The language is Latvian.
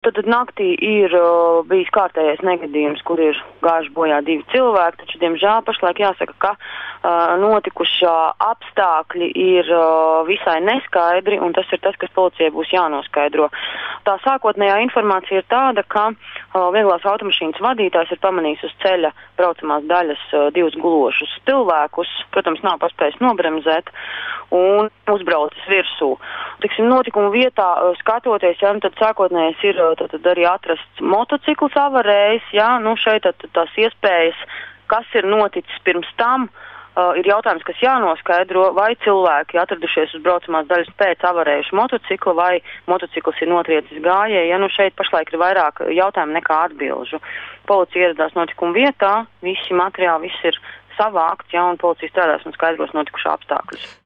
Tad naktī ir bijis kārtējais negadījums, kur ir gājuši bojā 2 cilvēki, taču, diemžēl, pašlaik jāsaka, ka notikušā apstākļi ir visai neskaidri, un tas ir tas, kas policijai būs jānoskaidro. Tā sākotnējā informācija ir tāda, ka vieglās automašīnas vadītājs ir pamanījis uz ceļa braucamās daļas 2 gulošus cilvēkus, protams, nav paspējis nobremzēt un uzbraucis virsū. Tiksim, notikuma vietā skatoties, ja, tad sākotnējais ir tad arī atrasts motocikls avarējis, jā, šeit tās iespējas, kas ir noticis pirms tam, ir jautājums, kas jānoskaidro, vai cilvēki atradušies uz braucamās daļas pēc avarējuša motocikla, vai motocikls ir notriecis gājēji, ja, šeit pašlaik ir vairāk jautājumu nekā atbilžu. Policija ieradās notikuma vietā, visi materiāli, viss ir savākts, ja, un policija strādās un skaidros notikušā apstākļus.